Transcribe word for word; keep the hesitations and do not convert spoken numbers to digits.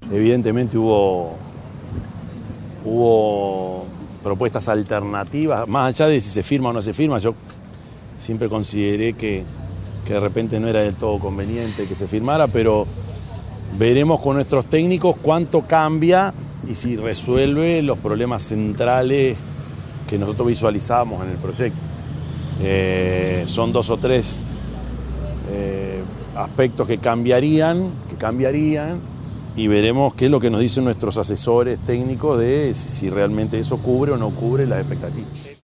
Evidentemente hubo, hubo propuestas alternativas, más allá de si se firma o no se firma. Yo siempre consideré que, que de repente no era del todo conveniente que se firmara, pero veremos con nuestros técnicos cuánto cambia y si resuelve los problemas centrales que nosotros visualizamos en el proyecto. Eh, son dos o tres eh, aspectos que cambiarían, que cambiarían y veremos qué es lo que nos dicen nuestros asesores técnicos de si realmente eso cubre o no cubre las expectativas.